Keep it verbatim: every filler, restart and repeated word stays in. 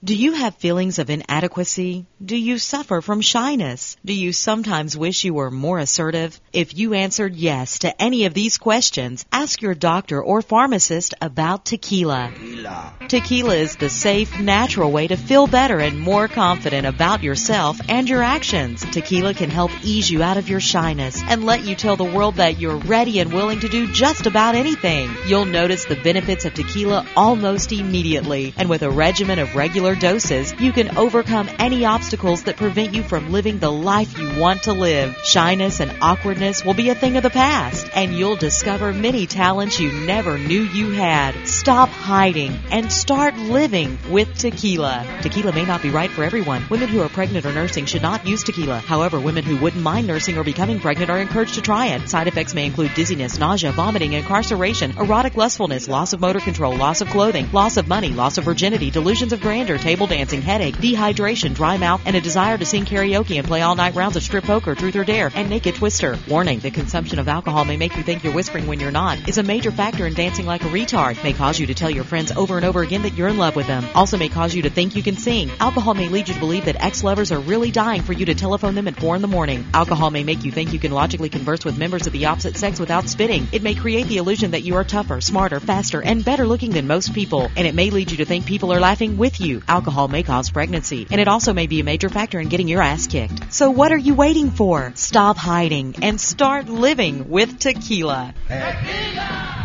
Do you have feelings of inadequacy? Do you suffer from shyness? Do you sometimes wish you were more assertive? If you answered yes to any of these questions, ask your doctor or pharmacist about tequila. Tequila. Tequila is the safe, natural way to feel better and more confident about yourself and your actions. Tequila can help ease you out of your shyness and let you tell the world that you're ready and willing to do just about anything. You'll notice the benefits of tequila almost immediately, and with a regimen of regular doses, you can overcome any obstacles that prevent you from living the life you want to live. Shyness and awkwardness will be a thing of the past, and you'll discover many talents you never knew you had. Stop hiding and start living with tequila. Tequila may not be right for everyone. Women who are pregnant or nursing should not use tequila. However, women who wouldn't mind nursing or becoming pregnant are encouraged to try it. Side effects may include dizziness, nausea, vomiting, incarceration, erotic lustfulness, loss of motor control, loss of clothing, loss of money, loss of virginity, delusions of grandeur, table dancing, headache, dehydration, dry mouth, and a desire to sing karaoke and play all-night rounds of strip poker, truth or dare, and naked twister. Warning, the consumption of alcohol may make you think you're whispering when you're not, is a major factor in dancing like a retard, may cause you to tell your friends over and over again that you're in love with them, also may cause you to think you can sing. Alcohol may lead you to believe that ex-lovers are really dying for you to telephone them at four in the morning. Alcohol may make you think you can logically converse with members of the opposite sex without spitting. It may create the illusion that you are tougher, smarter, faster, and better looking than most people, and it may lead you to think people are laughing with you. Alcohol may cause pregnancy, and it also may be a major factor in getting your ass kicked. So what are you waiting for? Stop hiding and start living with tequila. Tequila!